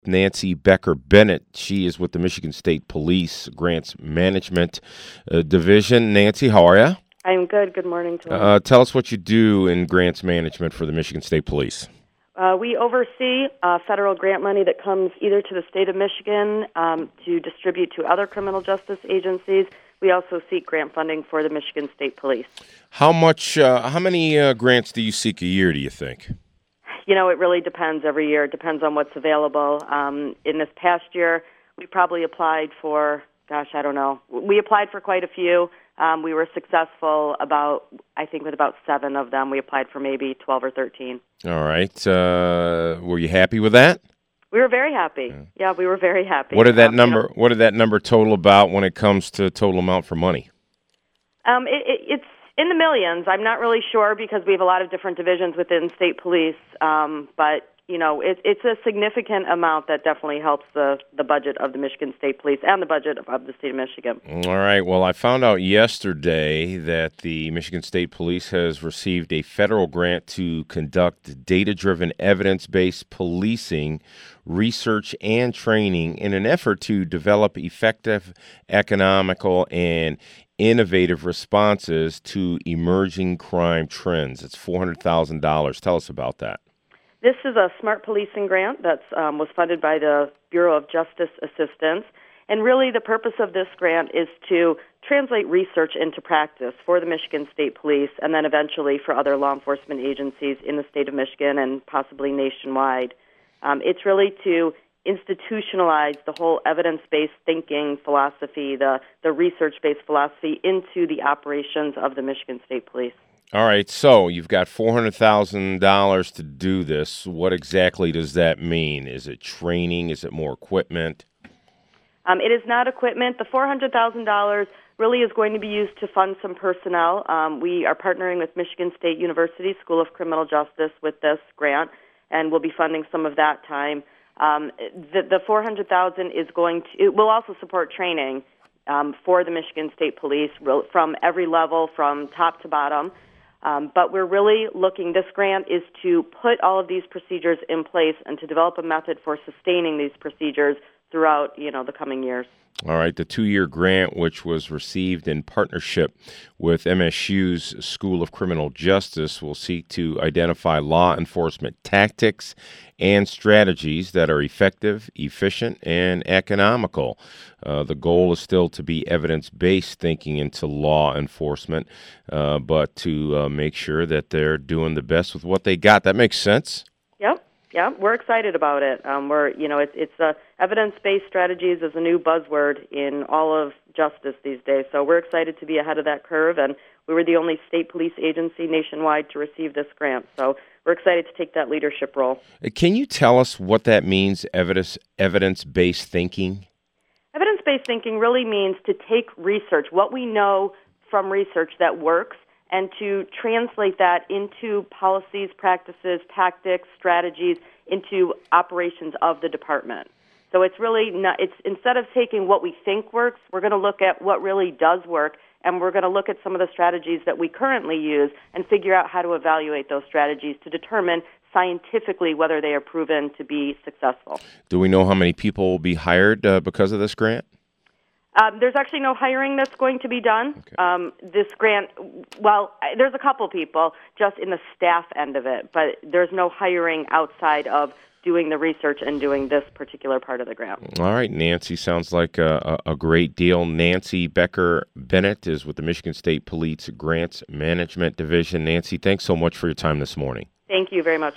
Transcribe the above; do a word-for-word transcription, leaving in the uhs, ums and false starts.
Nancy Becker Bennett. She is with the Michigan State Police Grants Management uh, Division. Nancy, how are you? I'm good. Good morning to you. Uh, tell us what you do in grants management for the Michigan State Police. Uh, we oversee uh, federal grant money that comes either to the state of Michigan um, to distribute to other criminal justice agencies. We also seek grant funding for the Michigan State Police. How much? Uh, how many uh, grants do you seek a year, do you think? You know, it really depends every year. It depends on what's available. Um, in this past year, we probably applied for, gosh, I don't know. We applied for quite a few. Um, we were successful about, I think, with about seven of them. We applied for maybe twelve or thirteen. All right. Uh, were you happy with that? We were very happy. Yeah, yeah we were very happy. What did that um, number? You know, what did that number total about when it comes to total amount for money? Um, it, it, it's in the millions. I'm not really sure because we have a lot of different divisions within state police. Um, but you know, it, it's a significant amount that definitely helps the, the budget of the Michigan State Police and the budget of, of the state of Michigan. All right. Well, I found out yesterday that the Michigan State Police has received a federal grant to conduct data-driven, evidence-based policing, research, and training in an effort to develop effective, economical, and innovative responses to emerging crime trends. It's four hundred thousand dollars. Tell us about that. This is a smart policing grant that um, was funded by the Bureau of Justice Assistance. And really the purpose of this grant is to translate research into practice for the Michigan State Police and then eventually for other law enforcement agencies in the state of Michigan and possibly nationwide. Um, it's really to institutionalize the whole evidence-based thinking philosophy, the, the research-based philosophy into the operations of the Michigan State Police. All right, so you've got four hundred thousand dollars to do this. What exactly does that mean? Is it training? Is it more equipment? Um, it is not equipment. The four hundred thousand dollars really is going to be used to fund some personnel. Um, we are partnering with Michigan State University School of Criminal Justice with this grant, and we'll be funding some of that time. Um, the, the four hundred thousand dollars is going to, it will also support training um, for the Michigan State Police from every level, from top to bottom. Um, but we're really looking, this grant is to put all of these procedures in place and to develop a method for sustaining these procedures throughout, you know, the coming years. All right, the two-year grant, which was received in partnership with M S U's School of Criminal Justice, will seek to identify law enforcement tactics and strategies that are effective, efficient, and economical. Uh, the goal is still to be evidence-based thinking into law enforcement, uh, but to uh, make sure that they're doing the best with what they got. That makes sense? Yep. Yeah, we're excited about it. Um, we're, you know, it's it's uh, evidence-based strategies is a new buzzword in all of justice these days. So we're excited to be ahead of that curve, and we were the only state police agency nationwide to receive this grant. So we're excited to take that leadership role. Can you tell us what that means? Evidence evidence-based thinking. Evidence-based thinking really means to take research, what we know from research that works, and to translate that into policies, practices, tactics, strategies, into operations of the department. So it's really not, it's instead of taking what we think works, we're going to look at what really does work, and we're going to look at some of the strategies that we currently use and figure out how to evaluate those strategies to determine scientifically whether they are proven to be successful. Do we know how many people will be hired uh, because of this grant? Um, there's actually no hiring that's going to be done. Okay. Um, this grant, well, there's a couple people just in the staff end of it, but there's no hiring outside of doing the research and doing this particular part of the grant. All right, Nancy, sounds like a, a, a great deal. Nancy Becker Bennett is with the Michigan State Police Grants Management Division. Nancy, thanks so much for your time this morning. Thank you very much.